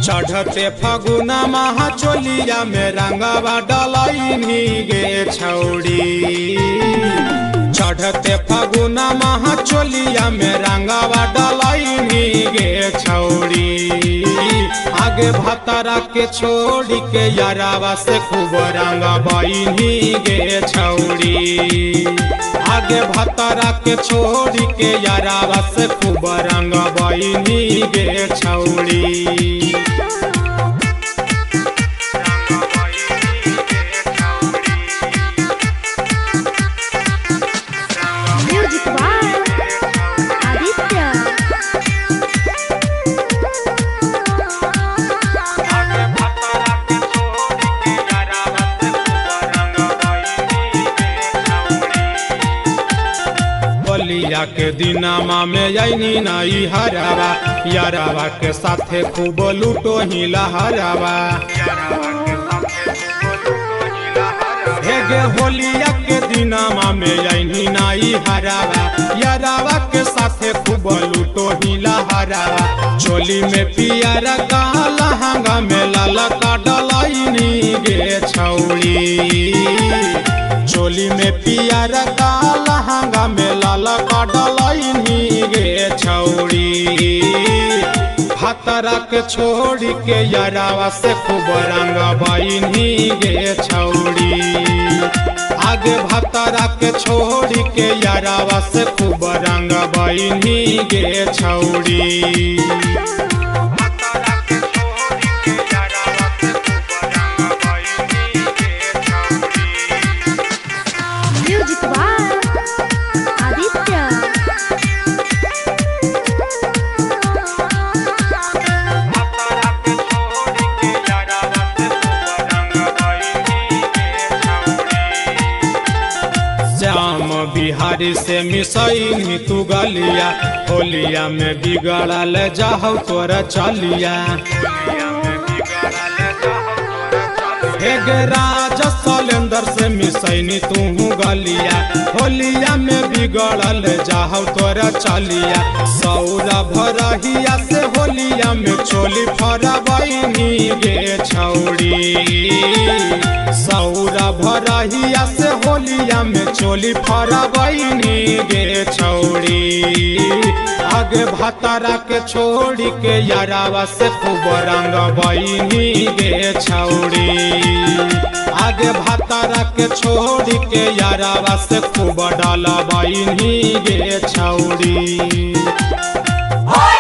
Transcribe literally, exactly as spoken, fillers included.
चढ़ते फगुना महा चोलिया में रंगवा डलैनी गे छौड़ी। चढ़ते फगुना महा चोलिया में रंगवा डलैनी गे छौड़ी। आगे भतरा के छोड़ी के यारावा से खूब रंगवैनी गे छौड़ी। आगे भतरा के छोड़ी के यारावा से खूब रंगवैनी गे छौड़ी। होलिया के दिनामा में जैनी नाई हरावा यारावा के साथे खूब लूटो ही लहरावा। हेगे होलिया के दिनामा में जैनी नाई हरावा यारावा के साथे खूब लूटो ही लहरावा। चोली में पियरा का लहंगा में लाला का डलैनी गे छौड़ी। चोली में पियरा का लहंगा में लाला का डलैनी गे छौड़ी। भतरा के छोड़ी के यारावा से खूब रंगवैनी गे छौड़ी। आगे भतरा के छोड़ी के यारावा से खूब रंगवैनी गे छौड़ी। श्याम बिहारी से मिसैनी तू गलिया होलिया में बिगड़ल जाहु तोरा चलिया। हेगे राजा सलेंदर से मिसैनी तू गलिया होलिया में बिगड़ल जाहु तोरा चलिया। सौरा भरहिया से होलिया में चोली फरवैनी गे छौड़ी। सौरा भरहिया से होलिया में चोली फरवैनी गे छौड़ी। आगे भतरा के छोड़ी के यारावा से खूब रंगवैनी गे छौड़ी। आगे भतरा के छोड़ी के यारावा से खूब डलवैनी गे छौड़ी।